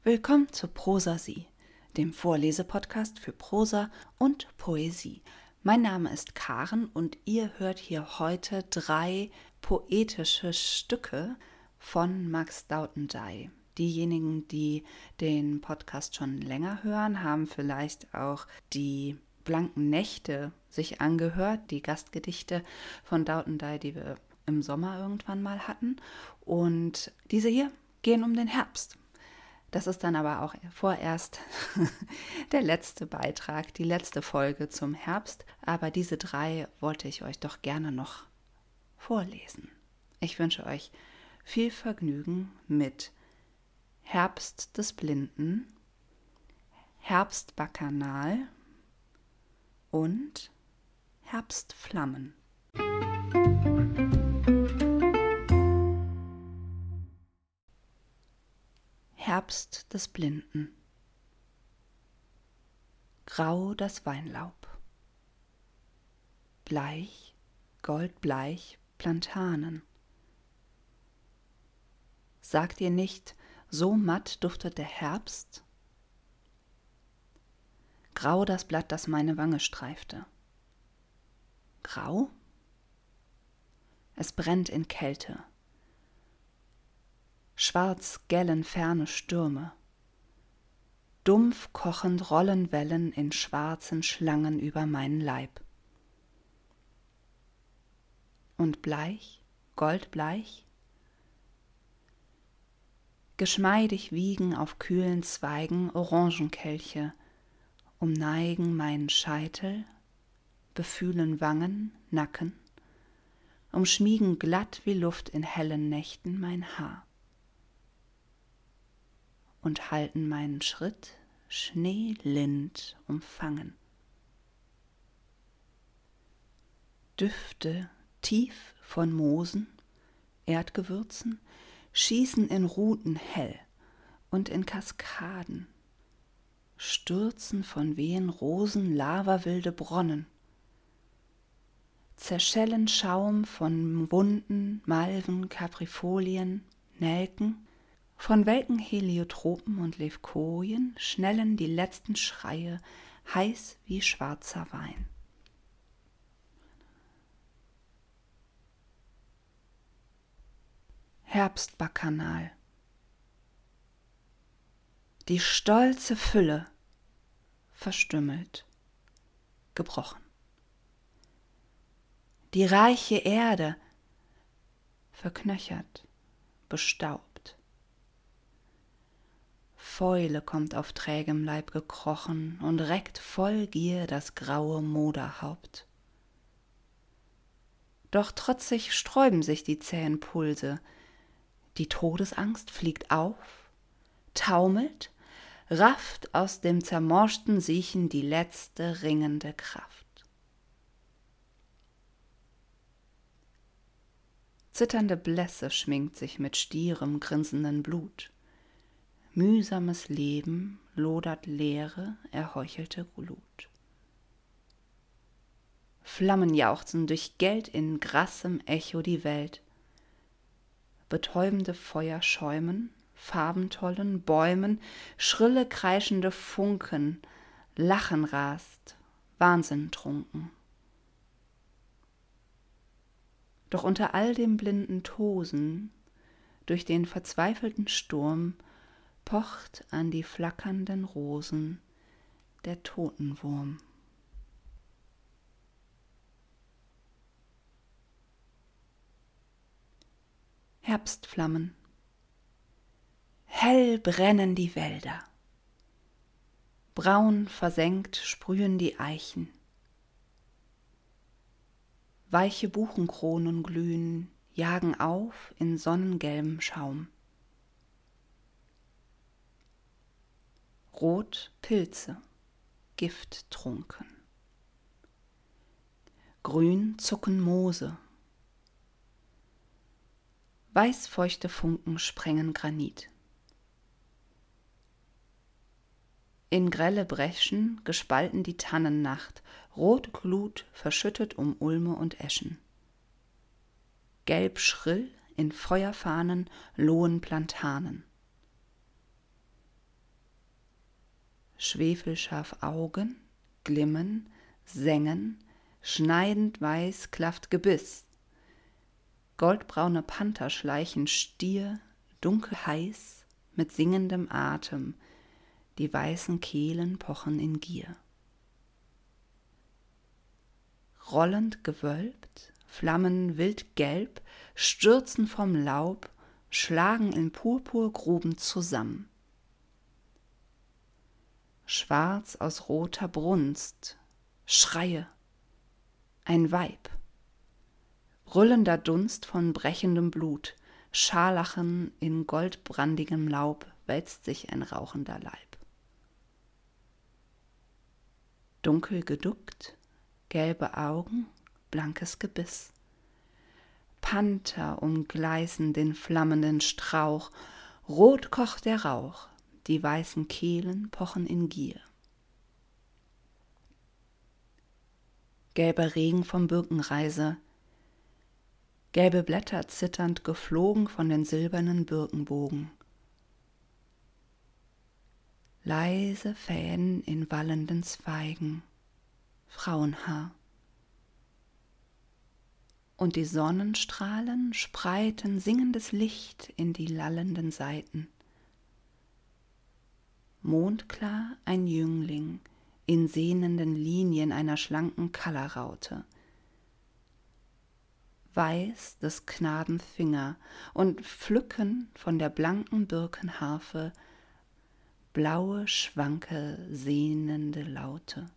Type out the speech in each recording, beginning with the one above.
Willkommen zu Prosasie, dem Vorlesepodcast für Prosa und Poesie. Mein Name ist Karen und ihr hört hier heute 3 poetische Stücke von Max Dautendey. Diejenigen, die den Podcast schon länger hören, haben vielleicht auch die Blanken Nächte sich angehört, die Gastgedichte von Dautendey, die wir im Sommer irgendwann mal hatten. Und diese hier gehen um den Herbst. Das ist dann aber auch vorerst der letzte Beitrag, die letzte Folge zum Herbst. Aber diese 3 wollte ich euch doch gerne noch vorlesen. Ich wünsche euch viel Vergnügen mit Herbst des Blinden, Herbstbacchanal und Herbstflammen. Herbst des Blinden. Grau das Weinlaub. Bleich, goldbleich Platanen. Sagt ihr nicht, so matt duftet der Herbst? Grau das Blatt, das meine Wange streifte. Grau? Es brennt in Kälte. Schwarz gellen ferne Stürme. Dumpf kochend rollen Wellen in schwarzen Schlangen über meinen Leib. Und bleich, goldbleich? Geschmeidig wiegen auf kühlen Zweigen Orangenkelche, umneigen meinen Scheitel, befühlen Wangen, Nacken, umschmiegen glatt wie Luft in hellen Nächten mein Haar und halten meinen Schritt schneelind umfangen. Düfte tief von Moosen, Erdgewürzen, schießen in Ruten hell und in Kaskaden, stürzen von wehen Rosen lavawilde Bronnen, zerschellen Schaum von Wunden, Malven, Kaprifolien, Nelken, von welken Heliotropen und Levkojen schnellen die letzten Schreie, heiß wie schwarzer Wein. Herbstbacchanal. Die stolze Fülle, verstümmelt, gebrochen. Die reiche Erde, verknöchert, bestaubt. Fäule kommt auf trägem Leib gekrochen und reckt voll Gier das graue Moderhaupt. Doch trotzig sträuben sich die zähen Pulse, die Todesangst fliegt auf, taumelt, rafft aus dem zermorschten Siechen die letzte ringende Kraft. Zitternde Blässe schminkt sich mit stierem, grinsenden Blut. Mühsames Leben lodert leere, erheuchelte Glut. Flammen jauchzen durch Geld in grassem Echo die Welt. Betäubende Feuer schäumen, Farbentollen, Bäumen, schrille, kreischende Funken, Lachen rast, Wahnsinn trunken. Doch unter all dem blinden Tosen, durch den verzweifelten Sturm, pocht an die flackernden Rosen der Totenwurm. Herbstflammen. Hell brennen die Wälder. Braun versenkt sprühen die Eichen. Weiche Buchenkronen glühen, jagen auf in sonnengelbem Schaum. Rot Pilze, gifttrunken. Grün zucken Moose. Weißfeuchte Funken sprengen Granit. In grelle Breschen gespalten die Tannennacht, Rotglut verschüttet um Ulme und Eschen. Gelb schrill in Feuerfahnen lohen Platanen. schwefelscharf Augen, glimmen, sengen, schneidend weiß klafft Gebiss. Goldbraune Panther schleichen Stier, dunkel heiß, mit singendem Atem, die weißen Kehlen pochen in Gier. Rollend gewölbt, Flammen wildgelb, stürzen vom Laub, schlagen in Purpurgruben zusammen. Schwarz aus roter Brunst, Schreie, ein Weib. Brüllender Dunst von brechendem Blut, Scharlachen in goldbrandigem Laub wälzt sich ein rauchender Leib. Dunkel geduckt, gelbe Augen, blankes Gebiss. Panther umgleißen den flammenden Strauch, rot kocht der Rauch, die weißen Kehlen pochen in Gier. Gelber Regen vom Birkenreise, gelbe Blätter zitternd geflogen von den silbernen Birkenbogen. Leise Fäden in wallenden Zweigen, Frauenhaar. Und die Sonnenstrahlen spreiten singendes Licht in die lallenden Saiten. Mondklar ein Jüngling in sehnenden Linien einer schlanken Kallerraute. Weiß des Knaben Finger und pflücken von der blanken Birkenharfe blaue, schwanke, sehnende Laute.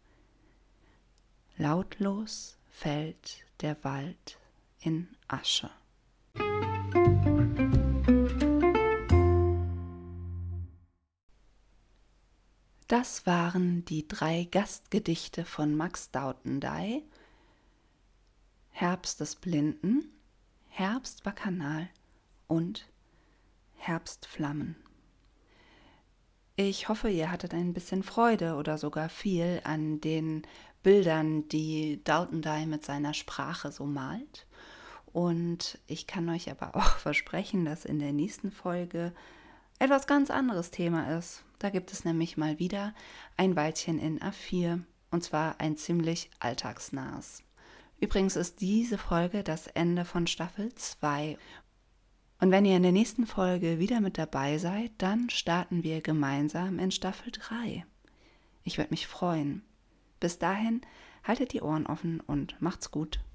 Lautlos fällt der Wald in Asche. Das waren die 3 Gastgedichte von Max Dautendey: Herbst des Blinden, Herbstbacchanal und Herbstflammen. Ich hoffe, ihr hattet ein bisschen Freude oder sogar viel an den Bildern, die Dautendey mit seiner Sprache so malt. Und ich kann euch aber auch versprechen, dass in der nächsten Folge etwas ganz anderes Thema ist. Da gibt es nämlich mal wieder ein Waldchen in A4, und zwar ein ziemlich alltagsnahes. Übrigens ist diese Folge das Ende von Staffel 2. Und wenn ihr in der nächsten Folge wieder mit dabei seid, dann starten wir gemeinsam in Staffel 3. Ich würde mich freuen. Bis dahin, haltet die Ohren offen und macht's gut.